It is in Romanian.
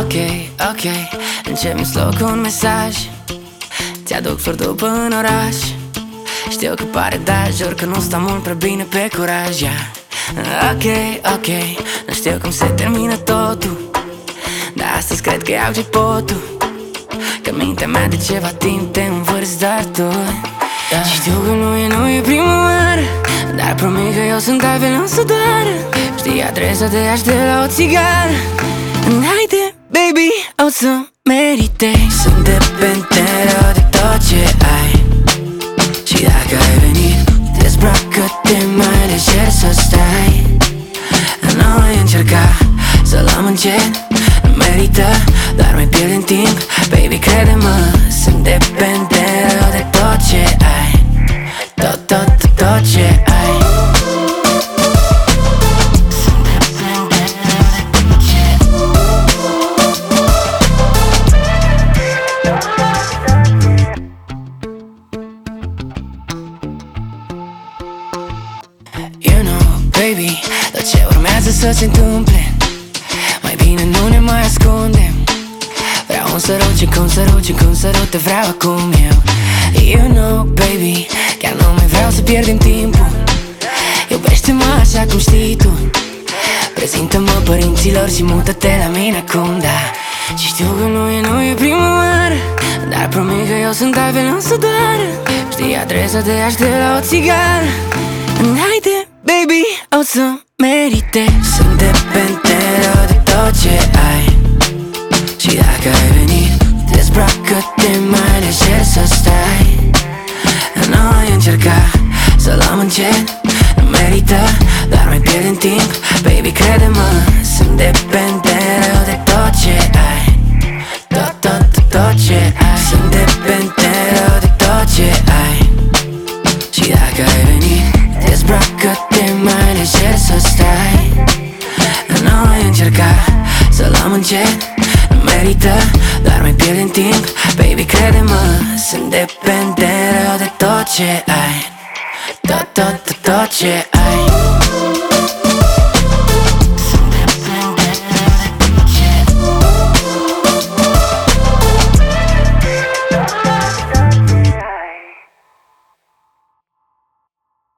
ok, începem slow cu un mesaj. Ți-aduc flori după în oraș. Știu că pare da, jur că nu stau mult prea bine pe curaj, yeah. Ok, nu știu cum se termină totul, dar astăzi cred că iau jackpotul. Că în mintea mea de ceva timp te învârți doar tu, yeah. Și știu că nu e prima oară, dar promit că eu sunt altfel, nu să doară. Știi adresa de aș de la o țigară. Haide, baby, o să merite. Sunt dependent de tot ce ai. Și dacă ai venit, dezbracă-te mai lejer să stai. Noi încerca să luăm încet, nu merită, dar mai pierdem timp. Baby, crede-mă, sunt dependent de tot ce ai. Tot ce ai. You know, baby, tot ce urmează să se întâmple, mai bine nu ne mai ascundem. Vreau un sărut și cum sărut te vreau acum eu. You know, baby, chiar nu mai vreau să pierdem timpul. Iubește-mă așa cum știi tu. Prezintă-mă părinților și mută-te la mine acum, da. Și știu că nu e prima oară, dar promit că eu sunt altfel, nu să doară. Știi adresa de aș de la o țigară. Haide, baby, o să merite. Sunt dependent de tot ce ai. Și dacă ai venit, dezbracă-te mai lejer să stai. Noi încerca să luăm încet, nu merită, dar mai pierdem timp. Baby, crede-mă, sunt dependent de tot ce ai. Tot ce ai. Sunt dependent de tot ce ai. Și dacă ai venit, dezbracă-te mai lejer să stai. Noi încerca să luăm încet, nu merită, dar mai pierdem timp. Baby, crede-mă, sunt dependent de tot ce ai. Tot ce ai.